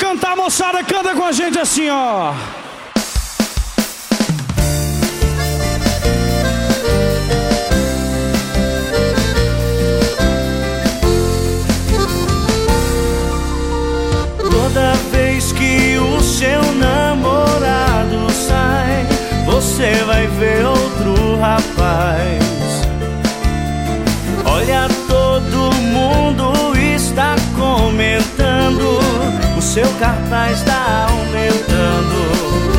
cantar, moçada, canta com a gente assim, ó. Toda vez que o seu namorado sai, você vai ver outro rapaz. Olha, todo mundo está comentando, o seu cartaz está aumentando.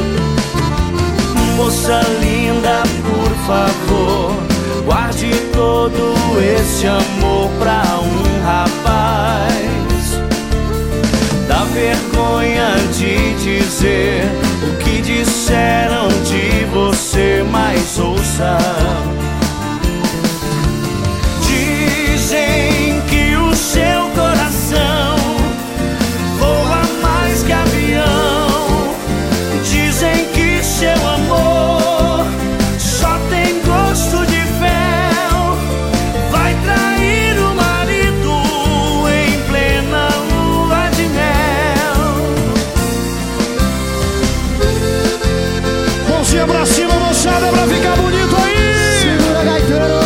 Moça linda, por favor, guarde todo esse amor pra um rapaz. Dá vergonha de dizer o que disseram de você, mas ouça. Dizem que o seu coração voa mais que avião. Dizem que seu amor só tem gosto de fel. Vai trair o marido em plena lua de mel. Mãozinha pra cima, moçada, pra ficar bonito aí. Segura, gaiteiro.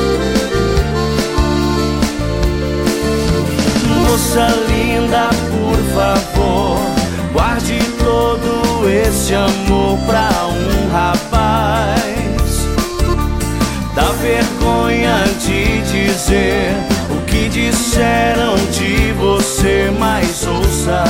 Moça linda, por favor, guarde todo esse amor pra um rapaz. Dá vergonha de dizer o que disseram de você, mas ouça.